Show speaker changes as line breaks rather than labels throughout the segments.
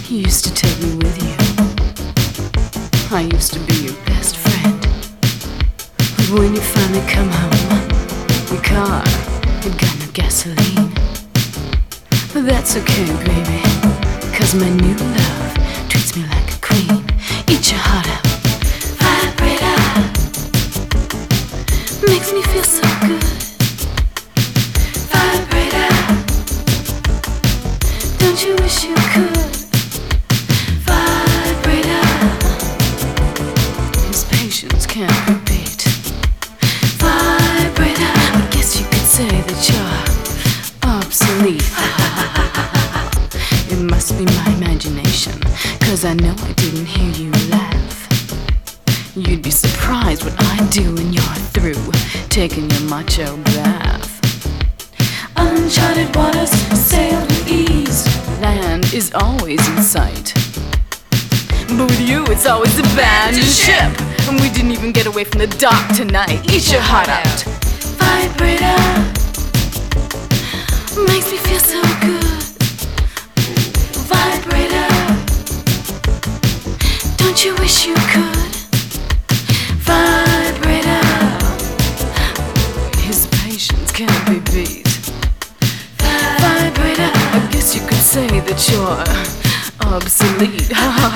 You used to take me with you. I used to be your best friend. But when you finally come home, your car had got no gasoline. But that's okay, baby, 'cause my new love treats me like a queen. Eat your heart out, vibrator. Makes me feel so good. Vibrator. Don't you wish you could? Vibrator. His patience can't be beat. Vibrator. I guess you could say that you're obsolete. It must be my imagination, 'cause I know I didn't hear you laugh. You'd be surprised what I do when you're through taking your macho bath. Uncharted waters sailed with ease. Land is always in sight. But with you it's always abandoned ship. And we didn't even get away from the dock tonight. Eat your heart out. Vibrator. Makes me feel so good. Vibrator. Don't you wish you could? Vibrator. His patience can't be beat. Vibrator. I guess you could say that you're obsolete.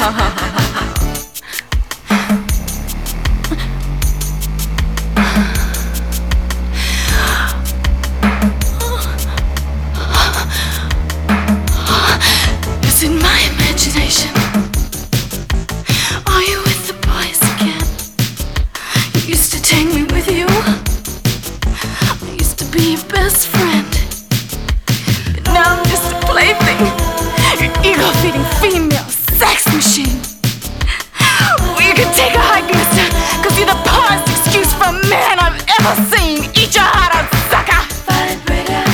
Is it my imagination? Are you with the boys again? You used to take me with you. I used to be your best friend. But now I'm just a plaything. Your ego-feeding female sex machine. Well, you can take a hike, mister, 'cause you're the poorest excuse for a man I've ever seen. Eat your heart out, sucker. Vibrator.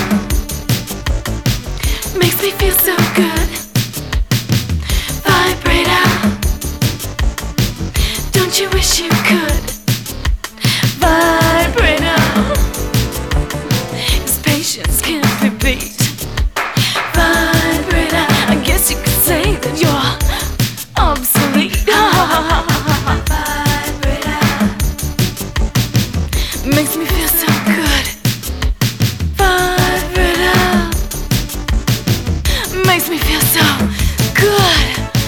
Makes me feel so good. Vibrator. Don't you wish you could? Vibrator. His patience can't be beat. Vibrator. I guess you could say that you're obsolete. Vibrator. Makes me feel so good. Vibrator. Makes me feel so good.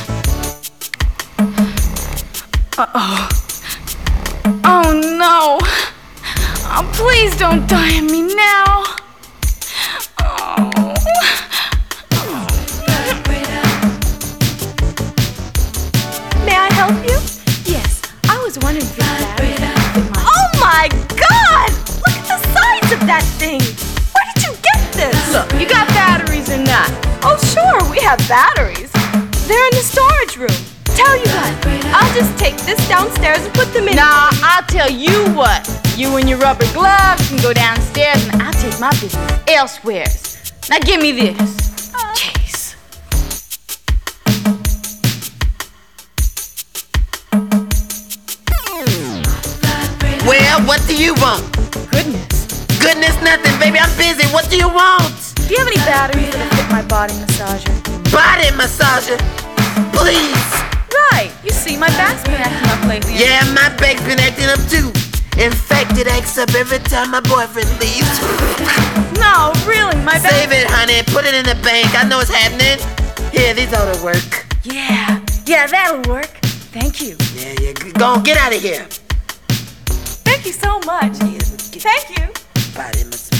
Uh-oh. Oh no. Oh, please don't die on me now. Oh.
May I help you? Yes, I was wondering if you had Oh my God! Look at the size of that thing! Where did you get this?
Look, you got batteries or not?
Oh sure, we have batteries. They're in the storage room. Tell you what, I'll just take this downstairs and put them in.
Nah, I'll tell you what. You and your rubber gloves can go downstairs and I'll take my business elsewhere. Now give me this. Jeez.
Well, what do you want?
Goodness.
Goodness nothing, baby. I'm busy. What do you want?
Do you have any batteries that'll fit my body massager?
Body massager? Please.
Right. You see, my back's been acting up lately.
Yeah, my back's been acting up too. In fact, it acts up every time my boyfriend leaves.
No, really, my back.
Save it, honey. Put it in the bank. I know it's happening. Here, these ought to work.
Yeah, that'll work. Thank you.
Yeah. Go on, get out of here.
Thank you so much. Thank you.
Body massager.